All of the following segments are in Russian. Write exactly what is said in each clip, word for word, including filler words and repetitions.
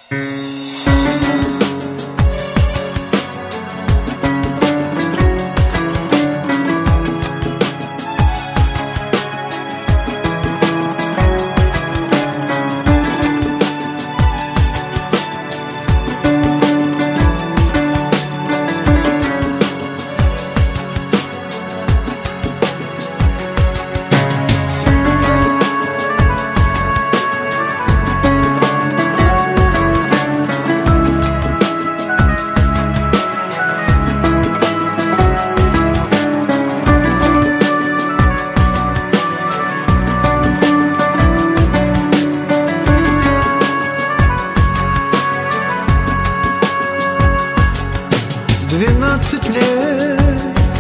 Двенадцать лет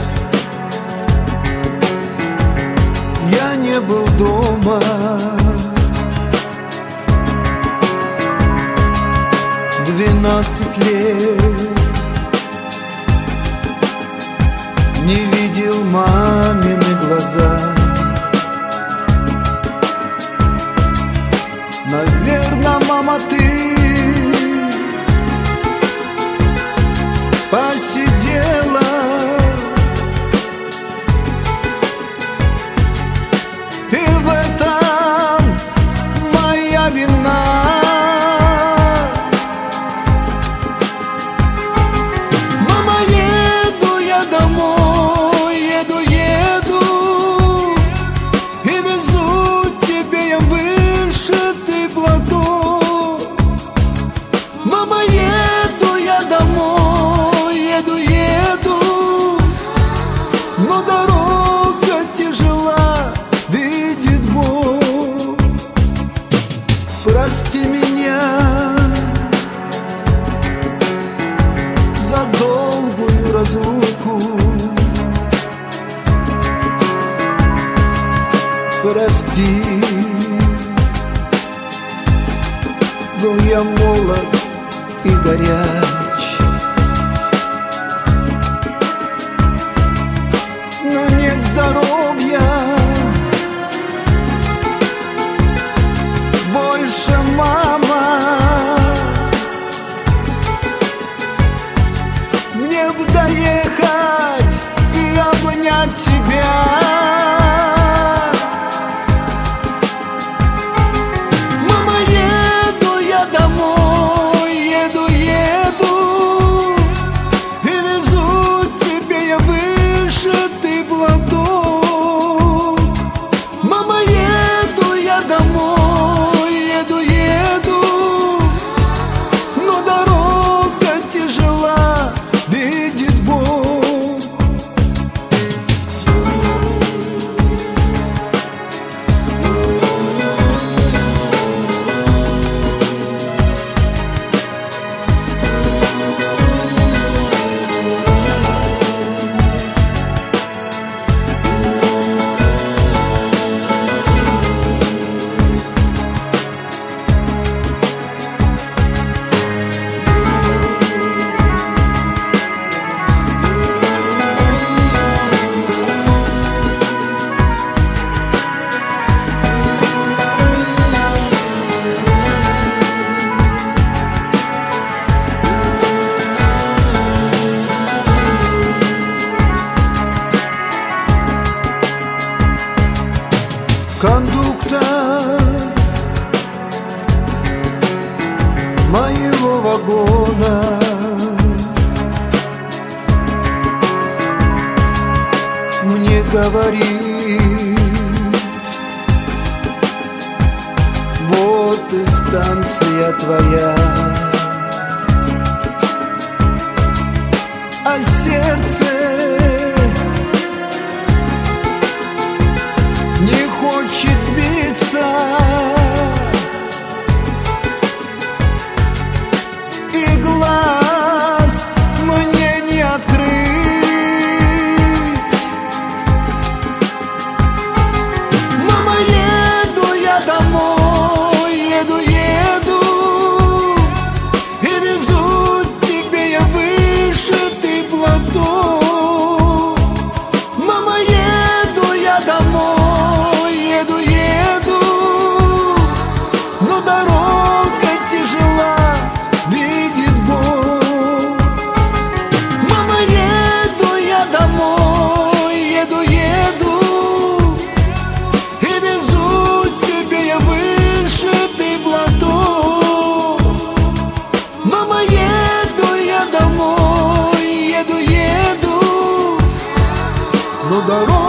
я не был дома, двенадцать лет не видел мамины глаза. Наверно, мама, ты посидела и в этом моя вина. Мама, еду я домой, еду, еду, и везу тебе я вышитый платок. Мама, еду я домой, еду, еду, но дорога тяжела, видит Бог. Прости меня за долгую разлуку, прости, был я молод и горяч, но нет здоровья больше, мама. Мне бы доехать и обнять тебя. Мама, еду я домой, еду, еду, и везу тебе я вышитый платок. Мама, еду я домой, еду, еду, но дорога тяжела, видит Бог. Кондуктор моего вагона мне говорит: вот и станция твоя. А сердце не хочет биться, и глаз мне не открыть. Мама, еду я домой, еду, еду, и везу тебе я вышитый платок. дорогу.